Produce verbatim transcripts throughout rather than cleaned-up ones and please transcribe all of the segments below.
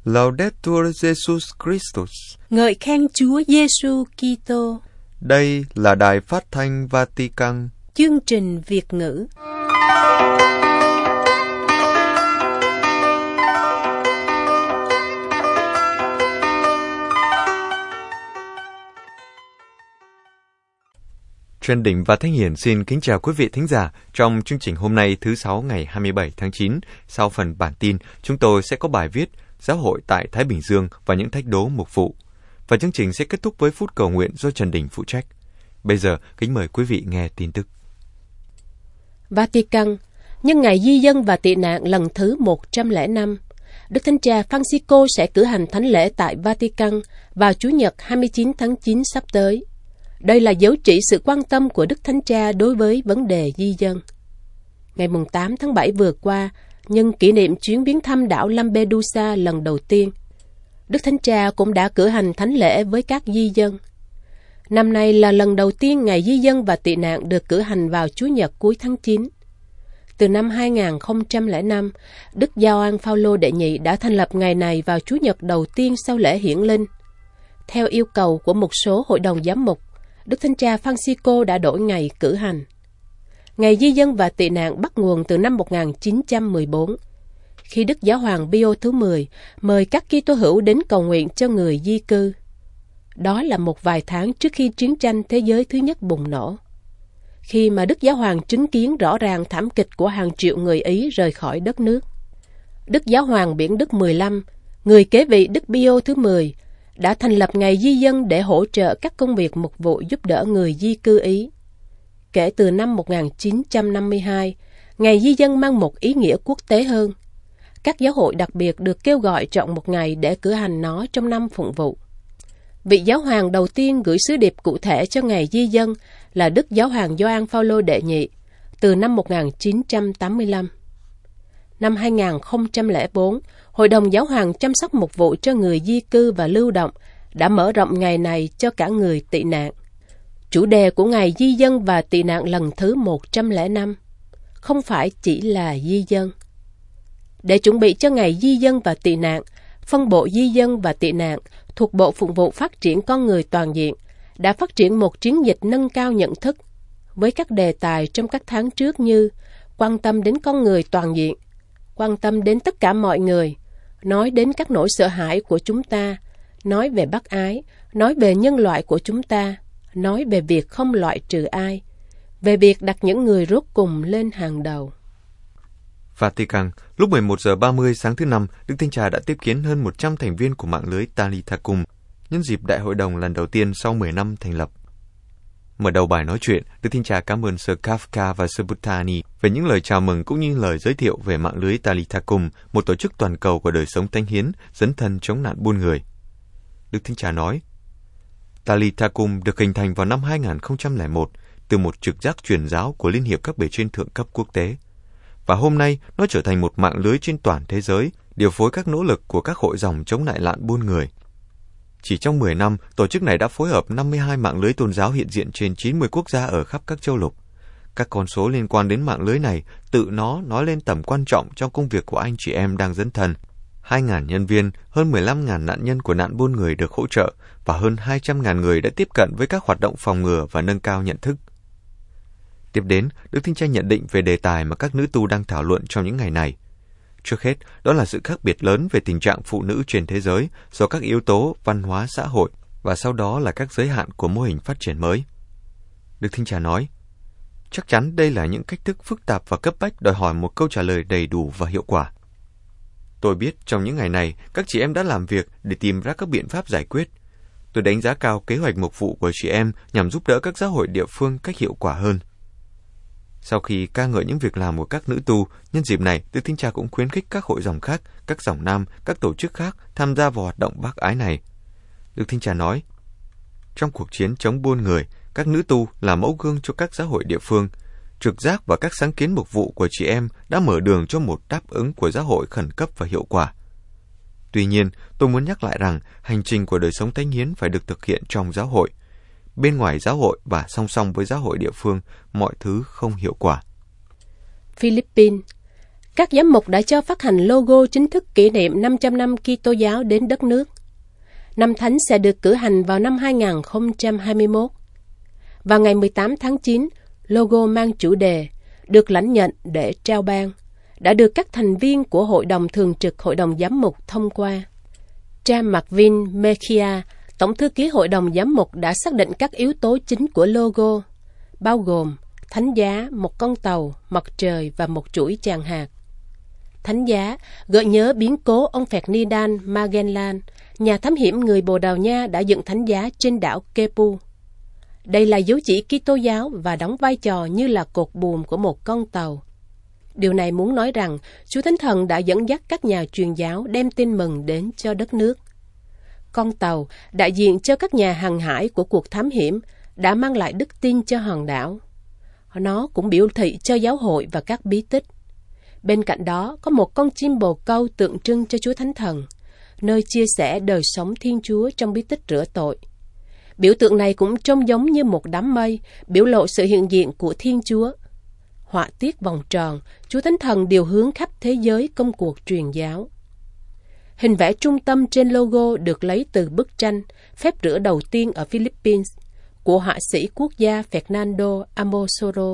Laudetur Jesus Christus. Ngợi khen Chúa Giêsu Kitô. Đây là Đài Phát thanh Vatican. Chương trình Việt ngữ. Trần Đình và Thanh Hiển xin kính chào quý vị thính giả. Trong chương trình hôm nay thứ Sáu ngày hai mươi bảy tháng chín, sau phần bản tin, chúng tôi sẽ có bài viết Giáo hội tại Thái Bình Dương và những thách đố mục vụ. Và chương trình sẽ kết thúc với phút cầu nguyện do Trần Đình phụ trách. Bây giờ, kính mời quý vị nghe tin tức. Vatican, nhân ngày di dân và tị nạn lần thứ một trăm lẻ năm, Đức Thánh Cha Francisco sẽ cử hành thánh lễ tại Vatican vào Chủ nhật hai mươi chín tháng chín sắp tới. Đây là dấu chỉ sự quan tâm của Đức Thánh Cha đối với vấn đề di dân. Ngày tám tháng bảy vừa qua, nhân kỷ niệm chuyến viếng thăm đảo Lampedusa lần đầu tiên, Đức Thánh Cha cũng đã cử hành thánh lễ với các di dân. Năm nay là lần đầu tiên ngày di dân và tị nạn được cử hành vào Chủ nhật cuối tháng chín. Từ năm hai nghìn không trăm lẻ năm, Đức Gioan Phaolô đệ nhị đã thành lập ngày này vào Chủ nhật đầu tiên sau lễ hiển linh. Theo yêu cầu của một số hội đồng giám mục, Đức Thánh Cha Francisco đã đổi ngày cử hành. Ngày di dân và tị nạn bắt nguồn từ năm một nghìn chín trăm mười bốn, khi Đức Giáo hoàng Pio thứ mười mời các Kitô hữu đến cầu nguyện cho người di cư. Đó là một vài tháng trước khi chiến tranh thế giới thứ nhất bùng nổ, khi mà Đức Giáo hoàng chứng kiến rõ ràng thảm kịch của hàng triệu người Ý rời khỏi đất nước. Đức Giáo hoàng Biển Đức mười lăm, người kế vị Đức Pio thứ mười, đã thành lập ngày di dân để hỗ trợ các công việc mục vụ giúp đỡ người di cư Ý. Kể từ năm một nghìn chín trăm năm mươi hai, ngày di dân mang một ý nghĩa quốc tế hơn. Các giáo hội đặc biệt được kêu gọi chọn một ngày để cử hành nó trong năm phụng vụ. Vị giáo hoàng đầu tiên gửi sứ điệp cụ thể cho ngày di dân là Đức Giáo hoàng Gioan Phaolô đệ nhị từ năm một nghìn chín trăm tám mươi lăm. Năm hai nghìn không trăm lẻ bốn, Hội đồng Giáo hoàng chăm sóc mục vụ cho người di cư và lưu động đã mở rộng ngày này cho cả người tị nạn. Chủ đề của ngày di dân và tị nạn lần thứ một trăm lẻ năm không phải chỉ là di dân. Để chuẩn bị cho ngày di dân và tị nạn, phân bộ di dân và tị nạn thuộc Bộ Phụng vụ Phát triển Con người Toàn diện đã phát triển một chiến dịch nâng cao nhận thức với các đề tài trong các tháng trước như quan tâm đến con người toàn diện, quan tâm đến tất cả mọi người, nói đến các nỗi sợ hãi của chúng ta, nói về bác ái, nói về nhân loại của chúng ta, nói về việc không loại trừ ai, về việc đặt những người rốt cùng lên hàng đầu. Vatican, lúc mười một giờ ba mươi sáng thứ Năm, Đức Thánh Cha đã tiếp kiến hơn một trăm thành viên của mạng lưới Talitha Cum, nhân dịp đại hội đồng lần đầu tiên sau mười năm thành lập. Mở đầu bài nói chuyện, Đức Thánh Cha cảm ơn Sir Kafka và Sir Butani về những lời chào mừng cũng như lời giới thiệu về mạng lưới Talitha Cum, một tổ chức toàn cầu của đời sống thánh hiến, dấn thân chống nạn buôn người. Đức Thánh Cha nói, Talitha Cum được hình thành vào năm hai nghìn không trăm lẻ một từ một trực giác truyền giáo của Liên hiệp các bề trên thượng cấp quốc tế. Và hôm nay, nó trở thành một mạng lưới trên toàn thế giới, điều phối các nỗ lực của các hội dòng chống lại nạn buôn người. Chỉ trong mười năm, tổ chức này đã phối hợp năm mươi hai mạng lưới tôn giáo hiện diện trên chín mươi quốc gia ở khắp các châu lục. Các con số liên quan đến mạng lưới này tự nó nói lên tầm quan trọng trong công việc của anh chị em đang dấn thân. hai nghìn nhân viên, hơn mười lăm nghìn nạn nhân của nạn buôn người được hỗ trợ và hơn hai trăm nghìn người đã tiếp cận với các hoạt động phòng ngừa và nâng cao nhận thức. Tiếp đến, Đức Thánh Cha nhận định về đề tài mà các nữ tu đang thảo luận trong những ngày này. Trước hết, đó là sự khác biệt lớn về tình trạng phụ nữ trên thế giới do các yếu tố văn hóa xã hội và sau đó là các giới hạn của mô hình phát triển mới. Đức Thánh Cha nói, chắc chắn đây là những cách thức phức tạp và cấp bách đòi hỏi một câu trả lời đầy đủ và hiệu quả. Tôi biết trong những ngày này, các chị em đã làm việc để tìm ra các biện pháp giải quyết. Tôi đánh giá cao kế hoạch mục vụ của chị em nhằm giúp đỡ các giáo hội địa phương cách hiệu quả hơn. Sau khi ca ngợi những việc làm của các nữ tu, nhân dịp này, Đức Thánh Cha cũng khuyến khích các hội dòng khác, các dòng nam, các tổ chức khác tham gia vào hoạt động bác ái này. Đức Thánh Cha nói, trong cuộc chiến chống buôn người, các nữ tu là mẫu gương cho các giáo hội địa phương. Trực giác và các sáng kiến mục vụ của chị em đã mở đường cho một đáp ứng của giáo hội khẩn cấp và hiệu quả. Tuy nhiên, tôi muốn nhắc lại rằng hành trình của đời sống thánh hiến phải được thực hiện trong giáo hội. Bên ngoài giáo hội và song song với giáo hội địa phương, mọi thứ không hiệu quả. Philippines, các giám mục đã cho phát hành logo chính thức kỷ niệm năm trăm năm Kitô giáo đến đất nước. Năm Thánh sẽ được cử hành vào năm hai nghìn không trăm hai mươi mốt. Vào ngày mười tám tháng chín, logo mang chủ đề được lãnh nhận để trao ban đã được các thành viên của Hội đồng Thường trực Hội đồng Giám mục thông qua. Cha Marvin Mejia, Tổng thư ký Hội đồng Giám mục đã xác định các yếu tố chính của logo, bao gồm thánh giá, một con tàu, mặt trời và một chuỗi tràng hạt. Thánh giá gợi nhớ biến cố ông Ferdinand Magellan, nhà thám hiểm người Bồ Đào Nha đã dựng thánh giá trên đảo Cebu. Đây là dấu chỉ Kitô giáo và đóng vai trò như là cột buồm của một con tàu. Điều này muốn nói rằng Chúa Thánh Thần đã dẫn dắt các nhà truyền giáo đem tin mừng đến cho đất nước. Con tàu đại diện cho các nhà hàng hải của cuộc thám hiểm đã mang lại đức tin cho hòn đảo. Nó cũng biểu thị cho giáo hội và các bí tích. Bên cạnh đó có một con chim bồ câu tượng trưng cho Chúa Thánh Thần, nơi chia sẻ đời sống Thiên Chúa trong bí tích rửa tội. Biểu tượng này cũng trông giống như một đám mây, biểu lộ sự hiện diện của Thiên Chúa. Họa tiết vòng tròn, Chúa Thánh Thần điều hướng khắp thế giới công cuộc truyền giáo. Hình vẽ trung tâm trên logo được lấy từ bức tranh Phép rửa đầu tiên ở Philippines của họa sĩ quốc gia Fernando Amosolo.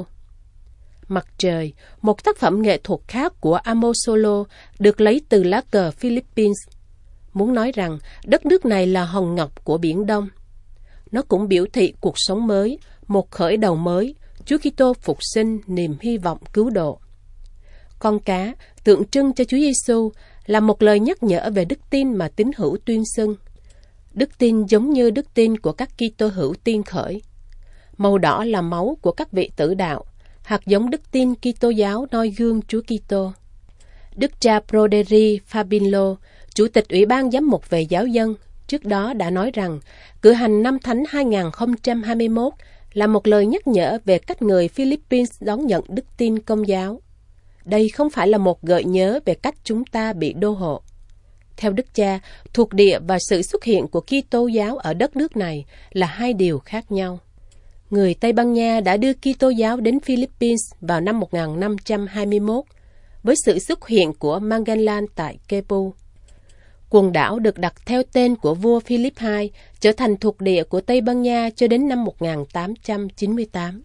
Mặt trời, một tác phẩm nghệ thuật khác của Amosolo, được lấy từ lá cờ Philippines, muốn nói rằng đất nước này là hòn ngọc của Biển Đông. Nó cũng biểu thị cuộc sống mới, một khởi đầu mới, Chúa Kitô phục sinh, niềm hy vọng cứu độ. Con cá tượng trưng cho Chúa Giêsu là một lời nhắc nhở về đức tin mà tín hữu tuyên xưng. Đức tin giống như đức tin của các Kitô hữu tiên khởi. Màu đỏ là máu của các vị tử đạo, hạt giống đức tin Kitô giáo noi gương Chúa Kitô. Đức cha Broderi Fabinlo, Chủ tịch Ủy ban Giám mục về giáo dân, trước đó đã nói rằng cử hành năm Thánh hai nghìn không trăm hai mươi mốt là một lời nhắc nhở về cách người Philippines đón nhận đức tin Công giáo. Đây không phải là một gợi nhớ về cách chúng ta bị đô hộ. Theo Đức cha, thuộc địa và sự xuất hiện của Kitô giáo ở đất nước này là hai điều khác nhau. Người Tây Ban Nha đã đưa Kitô giáo đến Philippines vào năm một nghìn năm trăm hai mươi mốt với sự xuất hiện của Magellan tại Cebu. Quần đảo được đặt theo tên của vua Philip đệ nhị, trở thành thuộc địa của Tây Ban Nha cho đến năm một nghìn tám trăm chín mươi tám.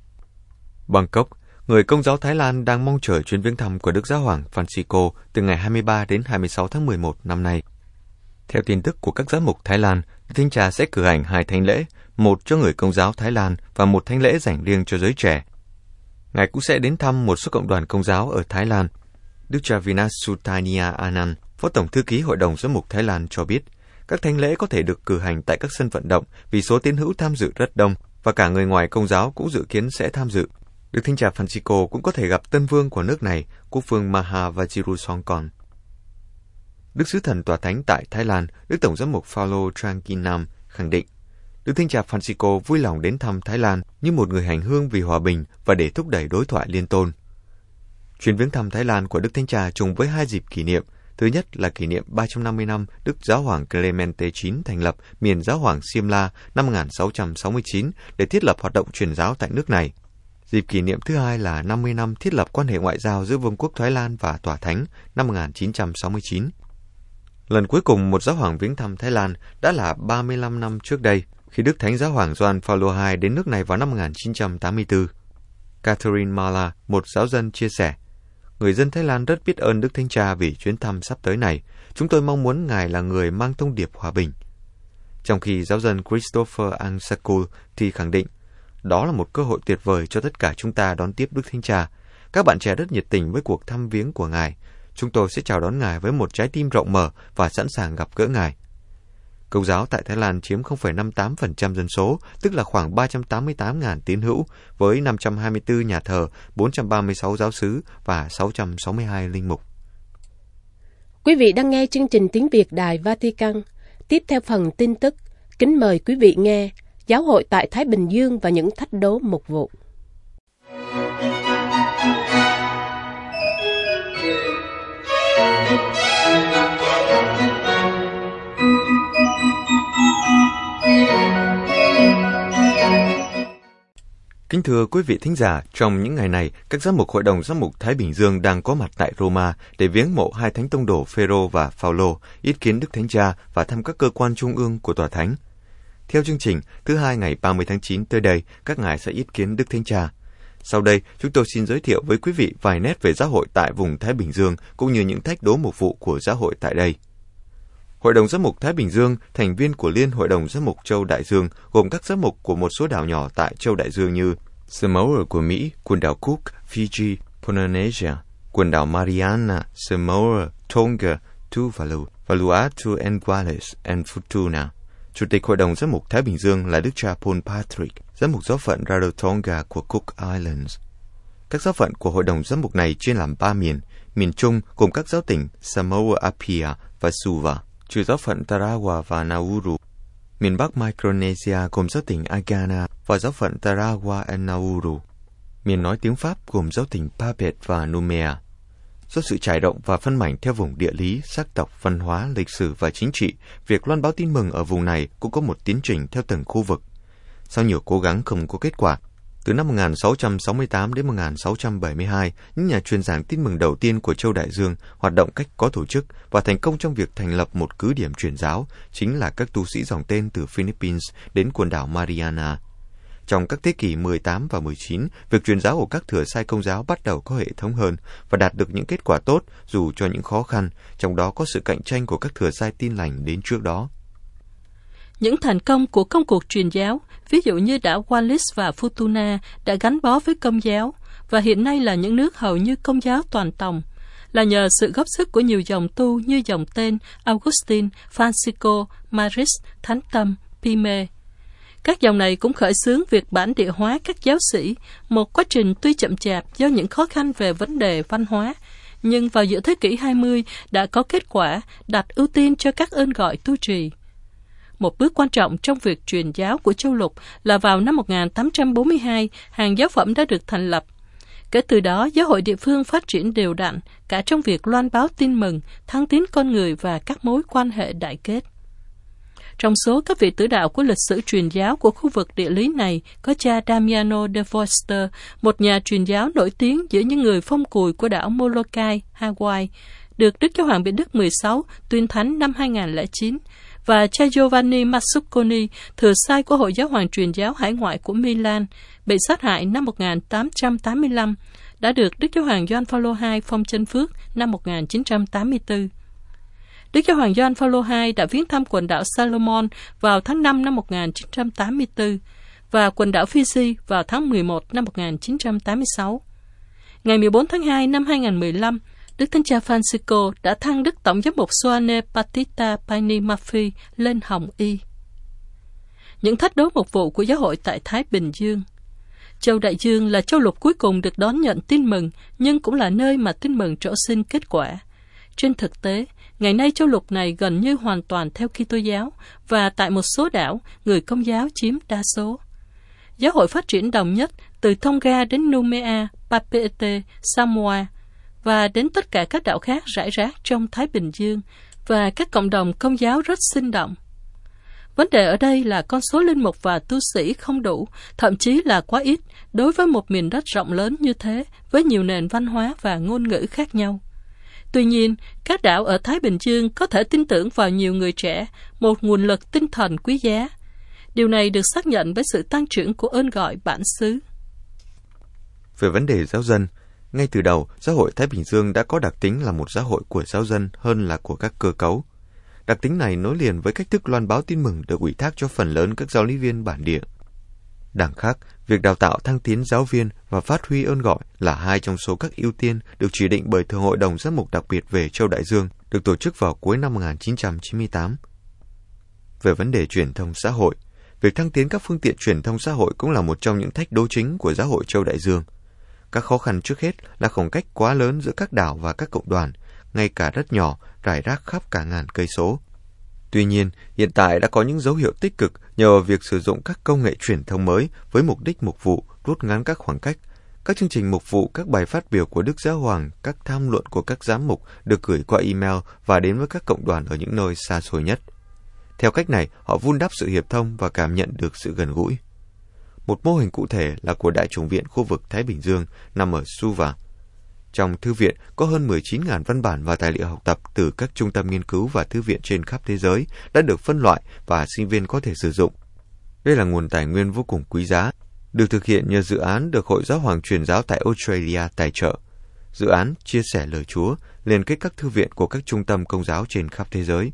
Bangkok, người Công giáo Thái Lan đang mong chờ chuyến viếng thăm của Đức Giáo hoàng Francisco từ ngày hai mươi ba đến hai mươi sáu tháng mười một năm nay. Theo tin tức của các giám mục Thái Lan, Thánh Cha sẽ cử hành hai thánh lễ, một cho người Công giáo Thái Lan và một thánh lễ dành riêng cho giới trẻ. Ngài cũng sẽ đến thăm một số cộng đoàn Công giáo ở Thái Lan. Đức cha Vinasutania Anand, Phó Tổng thư ký Hội đồng Giám mục Thái Lan cho biết, các thánh lễ có thể được cử hành tại các sân vận động vì số tín hữu tham dự rất đông và cả người ngoài Công giáo cũng dự kiến sẽ tham dự. Đức Thánh cha Francisco cũng có thể gặp Tân Vương của nước này, Quốc vương Maha Vajiralongkorn. Đức Sứ Thần Tòa Thánh tại Thái Lan, Đức Tổng giám mục Phao-lô Trankinam khẳng định, Đức Thánh cha Francisco vui lòng đến thăm Thái Lan như một người hành hương vì hòa bình và để thúc đẩy đối thoại liên tôn. Chuyến viếng thăm Thái Lan của Đức Thánh Cha trùng với hai dịp kỷ niệm. Thứ nhất là kỷ niệm ba trăm năm mươi năm Đức Giáo hoàng Clemente đệ chín thành lập miền Giáo hoàng Simla năm một nghìn sáu trăm sáu mươi chín để thiết lập hoạt động truyền giáo tại nước này. Dịp kỷ niệm thứ hai là năm mươi năm thiết lập quan hệ ngoại giao giữa Vương quốc Thái Lan và Tòa Thánh năm một nghìn chín trăm sáu mươi chín. Lần cuối cùng một giáo hoàng viếng thăm Thái Lan đã là ba mươi lăm năm trước đây, khi Đức Thánh Giáo hoàng Gioan Phaolô đệ nhị đến nước này vào năm một nghìn chín trăm tám mươi tư. Catherine Mala, một giáo dân, chia sẻ, người dân Thái Lan rất biết ơn Đức Thánh Cha vì chuyến thăm sắp tới này. Chúng tôi mong muốn Ngài là người mang thông điệp hòa bình. Trong khi giáo dân Christopher Angsakul thì khẳng định, đó là một cơ hội tuyệt vời cho tất cả chúng ta đón tiếp Đức Thánh Cha. Các bạn trẻ rất nhiệt tình với cuộc thăm viếng của Ngài. Chúng tôi sẽ chào đón Ngài với một trái tim rộng mở và sẵn sàng gặp gỡ Ngài. Công giáo tại Thái Lan chiếm không phẩy năm mươi tám phần trăm dân số, tức là khoảng ba trăm tám mươi tám nghìn tín hữu, với năm trăm hai mươi tư nhà thờ, bốn trăm ba mươi sáu giáo xứ và sáu trăm sáu mươi hai linh mục. Quý vị đang nghe chương trình Tiếng Việt Đài Vatican. Tiếp theo phần tin tức, kính mời quý vị nghe Giáo hội tại Thái Bình Dương và những thách đố mục vụ. Kính thưa quý vị thính giả, trong những ngày này, các giám mục Hội đồng Giám mục Thái Bình Dương đang có mặt tại Roma để viếng mộ hai thánh tông đồ Phêrô và Phaolô, yết kiến Đức Thánh Cha và thăm các cơ quan trung ương của Tòa Thánh. Theo chương trình, thứ hai ngày ba mươi tháng chín tới đây, các ngài sẽ yết kiến Đức Thánh Cha. Sau đây, chúng tôi xin giới thiệu với quý vị vài nét về giáo hội tại vùng Thái Bình Dương cũng như những thách đố mục vụ của giáo hội tại đây. Hội đồng Giám mục Thái Bình Dương, thành viên của Liên Hội đồng Giám mục Châu Đại Dương, gồm các giám mục của một số đảo nhỏ tại Châu Đại Dương như Samoa của Mỹ, quần đảo Cook, Fiji, Polynesia, quần đảo Mariana, Samoa, Tonga, Tuvalu, Vanuatu and Wallis and Futuna. Chủ tịch Hội đồng Giám mục Thái Bình Dương là Đức cha Paul Patrick, giám mục giáo phận Rarotonga của Cook Islands. Các giáo phận của Hội đồng Giám mục này chia làm ba miền, miền Trung gồm các giáo tỉnh Samoa Apia và Suva, trừ giáo phận Tarawa và Nauru. Miền Bắc Micronesia gồm giáo tỉnh Agana và giáo phận Tarawa and Nauru. Miền nói tiếng Pháp gồm giáo tỉnh Papet và Numea. Do sự trải rộng và phân mảnh theo vùng địa lý, sắc tộc, văn hóa, lịch sử và chính trị, việc loan báo tin mừng ở vùng này cũng có một tiến trình theo từng khu vực. Sau nhiều cố gắng không có kết quả, từ năm một nghìn sáu trăm sáu mươi tám đến một nghìn sáu trăm bảy mươi hai, những nhà truyền giảng tin mừng đầu tiên của Châu Đại Dương hoạt động cách có tổ chức và thành công trong việc thành lập một cứ điểm truyền giáo, chính là các tu sĩ dòng tên từ Philippines đến quần đảo Mariana. Trong các thế kỷ mười tám và mười chín, việc truyền giáo của các thừa sai Công giáo bắt đầu có hệ thống hơn và đạt được những kết quả tốt dù cho những khó khăn, trong đó có sự cạnh tranh của các thừa sai tin lành đến trước đó. Những thành công của công cuộc truyền giáo, ví dụ như đảo Wallis và Futuna đã gắn bó với Công giáo và hiện nay là những nước hầu như Công giáo toàn tòng, là nhờ sự góp sức của nhiều dòng tu như dòng tên Augustine, Francisco, Maris, Thánh Tâm, Pime. Các dòng này cũng khởi xướng việc bản địa hóa các giáo sĩ, một quá trình tuy chậm chạp do những khó khăn về vấn đề văn hóa, nhưng vào giữa thế kỷ hai mươi đã có kết quả đặt ưu tiên cho các ơn gọi tu trì. Một bước quan trọng trong việc truyền giáo của châu lục là vào năm một nghìn tám trăm bốn mươi hai, hàng giáo phẩm đã được thành lập. Kể từ đó, giáo hội địa phương phát triển đều đặn, cả trong việc loan báo tin mừng, thăng tiến con người và các mối quan hệ đại kết. Trong số các vị tử đạo của lịch sử truyền giáo của khu vực địa lý này có cha Damiano de Forster, một nhà truyền giáo nổi tiếng giữa những người phong cùi của đảo Molokai, Hawaii, được Đức Giáo hoàng Benedict Đức mười sáu tuyên thánh năm hai nghìn không trăm lẻ chín, và cha Giovanni Mazzucconi, thừa sai của Hội Giáo hoàng truyền giáo hải ngoại của Milan, bị sát hại năm một nghìn tám trăm tám mươi lăm, đã được Đức Giáo hoàng Gioan Phaolô hai phong chân phước năm một nghìn chín trăm tám mươi tư. Đức Giáo hoàng Gioan Phaolô hai đã viếng thăm quần đảo Salomon vào tháng năm năm một nghìn chín trăm tám mươi tư và quần đảo Fiji vào tháng mười một năm một nghìn chín trăm tám mươi sáu. Ngày mười bốn tháng hai năm hai nghìn không trăm mười lăm, Đức Thánh cha Francisco đã thăng Đức Tổng giám mục Ioane Battista Paini Murphy lên Hồng Y. Những thách đố mục vụ của giáo hội tại Thái Bình Dương. Châu Đại Dương là châu lục cuối cùng được đón nhận tin mừng, nhưng cũng là nơi mà tin mừng trổ sinh kết quả. Trên thực tế, ngày nay châu lục này gần như hoàn toàn theo Kitô giáo, và tại một số đảo, người Công giáo chiếm đa số. Giáo hội phát triển đồng nhất từ Tonga đến Numea, Papeete, Samoa, và đến tất cả các đảo khác rải rác trong Thái Bình Dương, và các cộng đồng Công giáo rất sinh động. Vấn đề ở đây là con số linh mục và tu sĩ không đủ, thậm chí là quá ít, đối với một miền đất rộng lớn như thế, với nhiều nền văn hóa và ngôn ngữ khác nhau. Tuy nhiên, các đảo ở Thái Bình Dương có thể tin tưởng vào nhiều người trẻ, một nguồn lực tinh thần quý giá. Điều này được xác nhận với sự tăng trưởng của ơn gọi bản xứ. Về vấn đề giáo dân, ngay từ đầu, giáo hội Thái Bình Dương đã có đặc tính là một giáo hội của giáo dân hơn là của các cơ cấu. Đặc tính này nối liền với cách thức loan báo tin mừng được ủy thác cho phần lớn các giáo lý viên bản địa. Đằng khác, việc đào tạo thăng tiến giáo viên và phát huy ơn gọi là hai trong số các ưu tiên được chỉ định bởi Thường hội đồng giám mục đặc biệt về Châu Đại Dương, được tổ chức vào cuối năm một nghìn chín trăm chín mươi tám. Về vấn đề truyền thông xã hội, việc thăng tiến các phương tiện truyền thông xã hội cũng là một trong những thách đố chính của giáo hội Châu Đại Dương. Các khó khăn trước hết là khoảng cách quá lớn giữa các đảo và các cộng đoàn, ngay cả rất nhỏ, rải rác khắp cả ngàn cây số. Tuy nhiên, hiện tại đã có những dấu hiệu tích cực nhờ vào việc sử dụng các công nghệ truyền thông mới với mục đích mục vụ, rút ngắn các khoảng cách. Các chương trình mục vụ, các bài phát biểu của Đức Giáo Hoàng, các tham luận của các giám mục được gửi qua email và đến với các cộng đoàn ở những nơi xa xôi nhất. Theo cách này, họ vun đắp sự hiệp thông và cảm nhận được sự gần gũi. một mô hình cụ thể là của Đại chủng viện khu vực Thái Bình Dương nằm ở Suva. Trong thư viện có hơn mười chín nghìn văn bản và tài liệu học tập từ các trung tâm nghiên cứu và thư viện trên khắp thế giới đã được phân loại và sinh viên có thể sử dụng. Đây là nguồn tài nguyên vô cùng quý giá, được thực hiện nhờ dự án được Hội Giáo hoàng Truyền giáo tại Australia tài trợ. Dự án chia sẻ lời Chúa, liên kết các thư viện của các trung tâm công giáo trên khắp thế giới.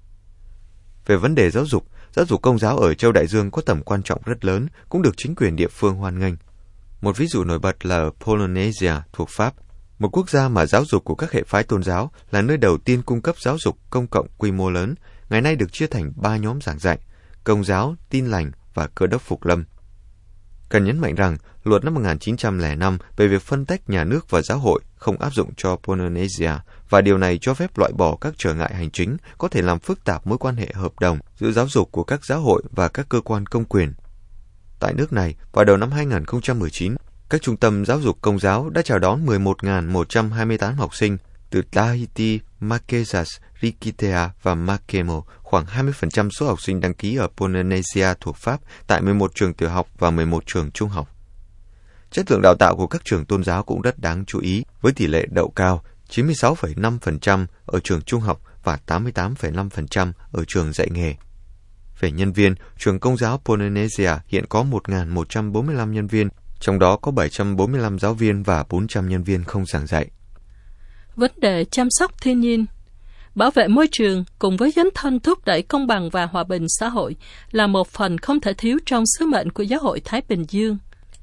Về vấn đề giáo dục, giáo dục công giáo ở châu Đại Dương có tầm quan trọng rất lớn, cũng được chính quyền địa phương hoan nghênh. Một ví dụ nổi bật là ở Polynesia thuộc Pháp, một quốc gia mà giáo dục của các hệ phái tôn giáo là nơi đầu tiên cung cấp giáo dục công cộng quy mô lớn, ngày nay được chia thành ba nhóm giảng dạy: Công giáo, Tin lành và Cơ đốc phục lâm. Cần nhấn mạnh rằng, luật năm một nghìn chín trăm lẻ năm về việc phân tách nhà nước và giáo hội không áp dụng cho Polynesia, và điều này cho phép loại bỏ các trở ngại hành chính có thể làm phức tạp mối quan hệ hợp đồng giữa giáo dục của các giáo hội và các cơ quan công quyền. Tại nước này, vào đầu năm hai nghìn không trăm mười chín, các trung tâm giáo dục công giáo đã chào đón mười một nghìn một trăm hai mươi tám học sinh từ Tahiti, Marquesas, Rikitea và Makemo, khoảng hai mươi phần trăm số học sinh đăng ký ở Polynesia thuộc Pháp tại mười một trường tiểu học và mười một trường trung học. Chất lượng đào tạo của các trường tôn giáo cũng rất đáng chú ý, với tỷ lệ đậu cao chín mươi sáu phẩy năm phần trăm ở trường trung học và tám mươi tám phẩy năm phần trăm ở trường dạy nghề. Về nhân viên, trường công giáo Polynesia hiện có một nghìn một trăm bốn mươi lăm nhân viên, trong đó có bảy trăm bốn mươi lăm giáo viên và bốn trăm nhân viên không giảng dạy. Vấn đề chăm sóc thiên nhiên, bảo vệ môi trường cùng với dấn thân thúc đẩy công bằng và hòa bình xã hội là một phần không thể thiếu trong sứ mệnh của Giáo hội Thái Bình Dương.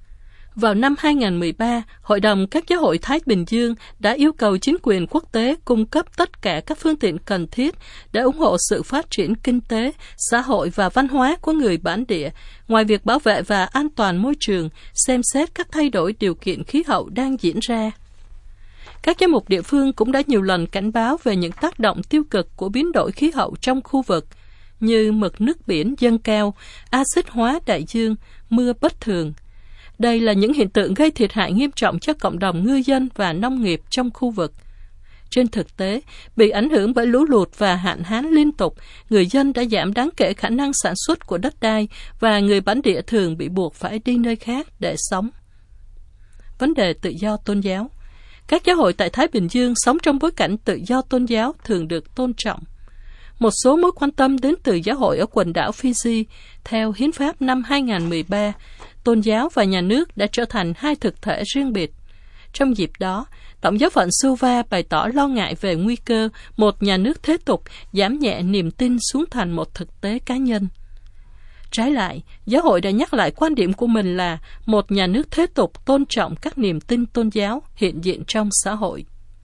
Vào năm hai nghìn không trăm mười ba, Hội đồng các Giáo hội Thái Bình Dương đã yêu cầu chính quyền quốc tế cung cấp tất cả các phương tiện cần thiết để ủng hộ sự phát triển kinh tế, xã hội và văn hóa của người bản địa, ngoài việc bảo vệ và an toàn môi trường, xem xét các thay đổi điều kiện khí hậu đang diễn ra. Các giám mục địa phương cũng đã nhiều lần cảnh báo về những tác động tiêu cực của biến đổi khí hậu trong khu vực, như mực nước biển dâng cao, axit hóa đại dương, mưa bất thường. Đây là những hiện tượng gây thiệt hại nghiêm trọng cho cộng đồng ngư dân và nông nghiệp trong khu vực. Trên thực tế, bị ảnh hưởng bởi lũ lụt và hạn hán liên tục, người dân đã giảm đáng kể khả năng sản xuất của đất đai và người bản địa thường bị buộc phải đi nơi khác để sống. Vấn đề tự do tôn giáo. Các giáo hội tại Thái Bình Dương sống trong bối cảnh tự do tôn giáo thường được tôn trọng. Một số mối quan tâm đến từ giáo hội ở quần đảo Fiji. Theo Hiến pháp năm hai nghìn không trăm mười ba, tôn giáo và nhà nước đã trở thành hai thực thể riêng biệt. Trong dịp đó, Tổng giáo phận Suva bày tỏ lo ngại về nguy cơ một nhà nước thế tục giảm nhẹ niềm tin xuống thành một thực tế cá nhân. Trái lại, giáo hội đã nhắc lại quan điểm của mình là một nhà nước thế tục tôn trọng các niềm tin tôn giáo hiện diện trong xã hội.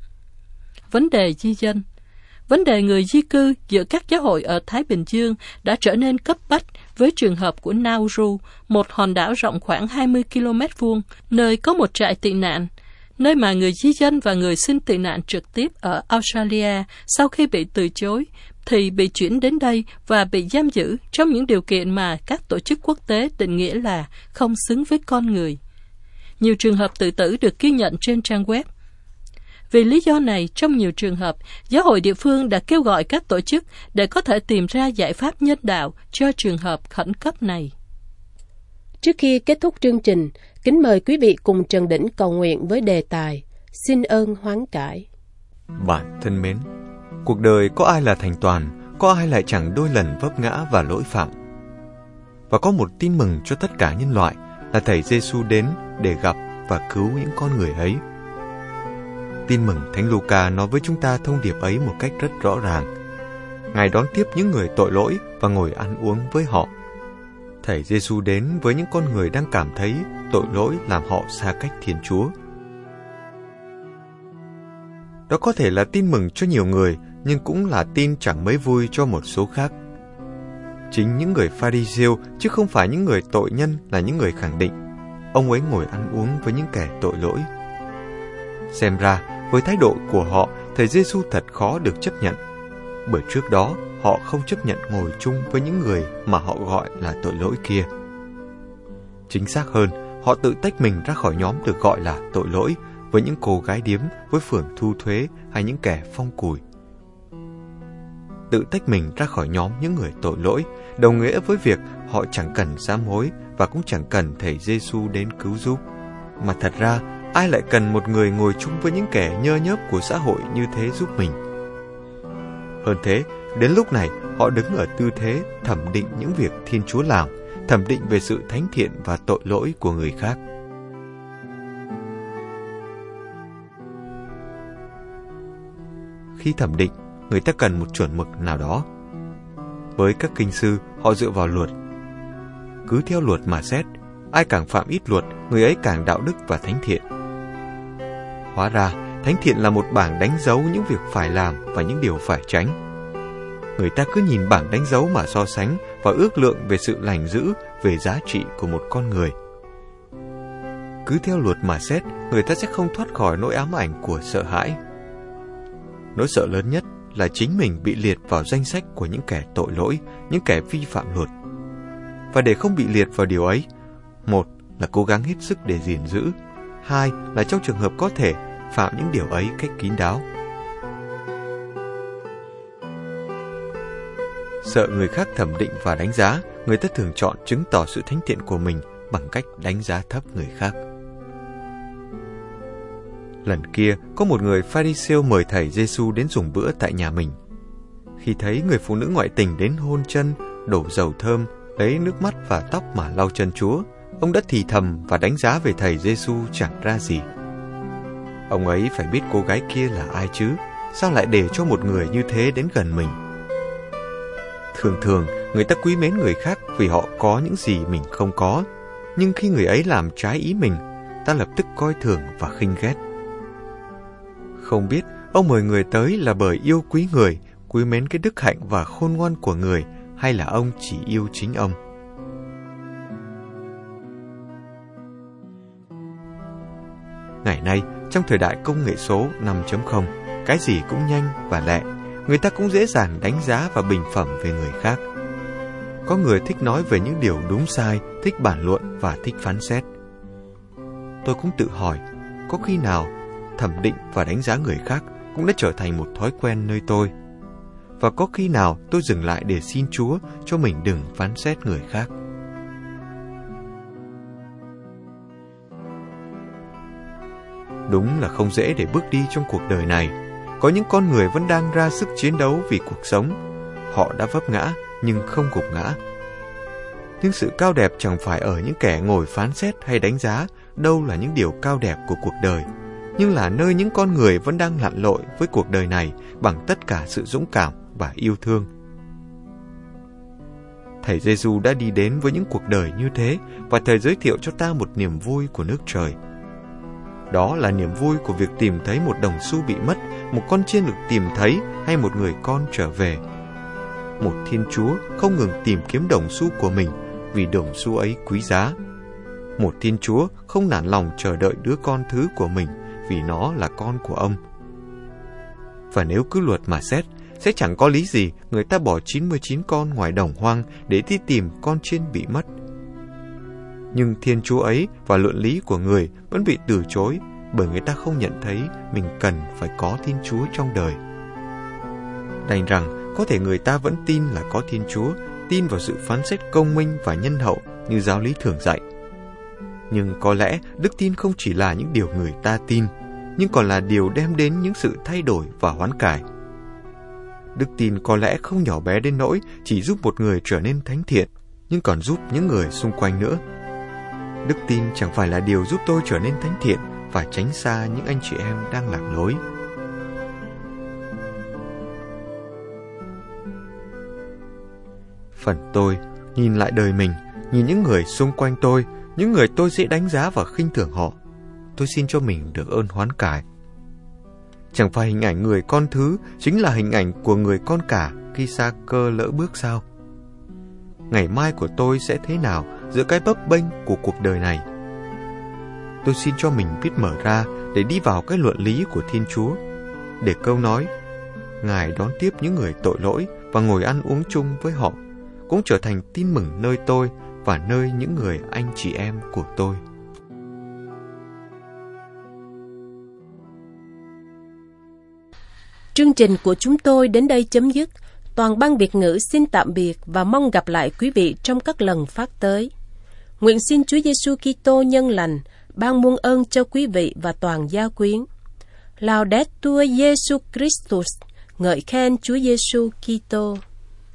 Vấn đề di dân. Vấn đề người di cư giữa các giáo hội ở Thái Bình Dương đã trở nên cấp bách với trường hợp của Nauru, một hòn đảo rộng khoảng hai mươi ki lô mét vuông, nơi có một trại tị nạn, nơi mà người di dân và người xin tị nạn trực tiếp ở Australia sau khi bị từ chối, thì bị chuyển đến đây và bị giam giữ trong những điều kiện mà các tổ chức quốc tế định nghĩa là không xứng với con người. Nhiều trường hợp tự tử được ghi nhận trên trang web. Vì lý do này, trong nhiều trường hợp, giáo hội địa phương đã kêu gọi các tổ chức để có thể tìm ra giải pháp nhân đạo cho trường hợp khẩn cấp này. Trước khi kết thúc chương trình, kính mời quý vị cùng Trần Đỉnh cầu nguyện với đề tài Xin ơn hoán cải. Bạn thân mến, cuộc đời có ai là thành toàn, có ai lại chẳng đôi lần vấp ngã và lỗi phạm. Và có một tin mừng cho tất cả nhân loại là Thầy Giêsu đến để gặp và cứu những con người ấy. Tin mừng Thánh Luca nói với chúng ta thông điệp ấy một cách rất rõ ràng. Ngài đón tiếp những người tội lỗi và ngồi ăn uống với họ. Thầy Giêsu đến với những con người đang cảm thấy tội lỗi làm họ xa cách Thiên Chúa. Đó có thể là tin mừng cho nhiều người, nhưng cũng là tin chẳng mấy vui cho một số khác. Chính những người Pha-ri-siêu, chứ không phải những người tội nhân, là những người khẳng định ông ấy ngồi ăn uống với những kẻ tội lỗi. Xem ra, với thái độ của họ, Thầy Giêsu thật khó được chấp nhận, bởi trước đó họ không chấp nhận ngồi chung với những người mà họ gọi là tội lỗi kia. Chính xác hơn, họ tự tách mình ra khỏi nhóm được gọi là tội lỗi, với những cô gái điếm, với phường thu thuế hay những kẻ phong cùi. tự tách mình ra khỏi nhóm những người tội lỗi, đồng nghĩa với việc họ chẳng cần sám hối và cũng chẳng cần thầy Giêsu đến cứu giúp. Mà thật ra, ai lại cần một người ngồi chung với những kẻ nhơ nhớp của xã hội như thế giúp mình? Hơn thế, đến lúc này, họ đứng ở tư thế thẩm định những việc Thiên Chúa làm, thẩm định về sự thánh thiện và tội lỗi của người khác. Khi thẩm định, người ta cần một chuẩn mực nào đó. Với các kinh sư, họ dựa vào luật. Cứ theo luật mà xét, ai càng phạm ít luật, người ấy càng đạo đức và thánh thiện. Hóa ra, thánh thiện là một bảng đánh dấu những việc phải làm và những điều phải tránh. Người ta cứ nhìn bảng đánh dấu mà so sánh và ước lượng về sự lành dữ, về giá trị của một con người. Cứ theo luật mà xét, người ta sẽ không thoát khỏi nỗi ám ảnh của sợ hãi. Nỗi sợ lớn nhất là chính mình bị liệt vào danh sách của những kẻ tội lỗi, những kẻ vi phạm luật. Và để không bị liệt vào điều ấy, một là cố gắng hết sức để gìn giữ, hai là trong trường hợp có thể phạm những điều ấy cách kín đáo. Sợ người khác thẩm định và đánh giá, người ta thường chọn chứng tỏ sự thánh thiện của mình bằng cách đánh giá thấp người khác. Lần kia, có một người Pha-ri-siêu mời thầy Giêsu đến dùng bữa tại nhà mình. Khi thấy người phụ nữ ngoại tình đến hôn chân, đổ dầu thơm, lấy nước mắt và tóc mà lau chân Chúa, ông đã thì thầm và đánh giá về thầy Giêsu chẳng ra gì. Ông ấy phải biết cô gái kia là ai chứ, sao lại để cho một người như thế đến gần mình? Thường thường, người ta quý mến người khác vì họ có những gì mình không có, nhưng khi người ấy làm trái ý mình, ta lập tức coi thường và khinh ghét. Không biết ông mời người tới là bởi yêu quý người, quý mến cái đức hạnh và khôn ngoan của người, hay là ông chỉ yêu chính ông. Ngày nay, trong thời đại công nghệ số năm chấm không, cái gì cũng nhanh và lẹ, người ta cũng dễ dàng đánh giá và bình phẩm về người khác. Có người thích nói về những điều đúng sai, thích bàn luận và thích phán xét. Tôi cũng tự hỏi, có khi nào thẩm định và đánh giá người khác cũng đã trở thành một thói quen nơi tôi? Và có khi nào tôi dừng lại để xin Chúa cho mình đừng phán xét người khác? Đúng là không dễ để bước đi trong cuộc đời này. Có những con người vẫn đang ra sức chiến đấu vì cuộc sống. Họ đã vấp ngã nhưng không gục ngã. Nhưng sự cao đẹp chẳng phải ở những kẻ ngồi phán xét hay đánh giá đâu là những điều cao đẹp của cuộc đời, nhưng là nơi những con người vẫn đang lặn lội với cuộc đời này bằng tất cả sự dũng cảm và yêu thương. Thầy Giêsu đã đi đến với những cuộc đời như thế và Thầy giới thiệu cho ta một niềm vui của nước trời. Đó là niềm vui của việc tìm thấy một đồng xu bị mất, một con chiên được tìm thấy hay một người con trở về. Một Thiên Chúa không ngừng tìm kiếm đồng xu của mình vì đồng xu ấy quý giá. Một Thiên Chúa không nản lòng chờ đợi đứa con thứ của mình vì nó là con của ông. Và nếu cứ luật mà xét, sẽ chẳng có lý gì người ta bỏ chín mươi chín con ngoài đồng hoang để đi tìm con chiên bị mất. Nhưng Thiên Chúa ấy và luận lý của người vẫn bị từ chối bởi người ta không nhận thấy mình cần phải có Thiên Chúa trong đời. Đành rằng có thể người ta vẫn tin là có Thiên Chúa, tin vào sự phán xét công minh và nhân hậu như giáo lý thường dạy. Nhưng có lẽ đức tin không chỉ là những điều người ta tin, nhưng còn là điều đem đến những sự thay đổi và hoán cải. Đức tin có lẽ không nhỏ bé đến nỗi chỉ giúp một người trở nên thánh thiện, nhưng còn giúp những người xung quanh nữa. Đức tin chẳng phải là điều giúp tôi trở nên thánh thiện và tránh xa những anh chị em đang lạc lối. Phần tôi, nhìn lại đời mình, nhìn những người xung quanh tôi, những người tôi dễ đánh giá và khinh thường họ, tôi xin cho mình được ơn hoán cải. Chẳng phải hình ảnh người con thứ chính là hình ảnh của người con cả khi sa cơ lỡ bước sao? Ngày mai của tôi sẽ thế nào giữa cái bấp bênh của cuộc đời này? Tôi xin cho mình biết mở ra để đi vào cái luận lý của Thiên Chúa, để câu nói Ngài đón tiếp những người tội lỗi và ngồi ăn uống chung với họ cũng trở thành tin mừng nơi tôi và nơi những người anh chị em của tôi. Chương trình của chúng tôi đến đây chấm dứt. toàn ban Việt ngữ xin tạm biệt và mong gặp lại quý vị trong các lần phát tới. Nguyện xin Chúa Giêsu Kitô nhân lành ban muôn ơn cho quý vị và toàn gia quyến. Laudetur Jesus Christus, ngợi khen Chúa Giêsu Kitô.